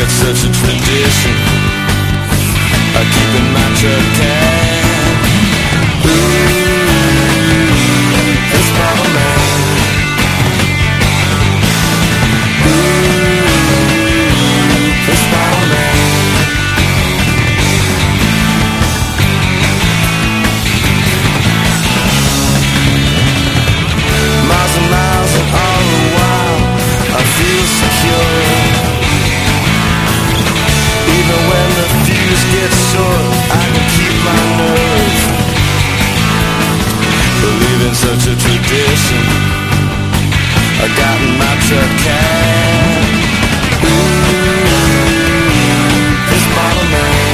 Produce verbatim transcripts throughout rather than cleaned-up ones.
it's such a tradition. I keep in my truck can. Ooh, this bottle man. Ooh, this bottle man. Miles and miles and all the while I feel secure. Even when the fuse gets short, I can keep my nerve. Believe in such a tradition I got in my truck can. Ooh, this bottle man.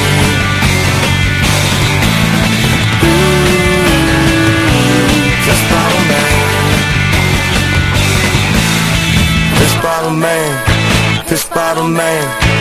Ooh, this bottle man. This bottle man. This bottle man.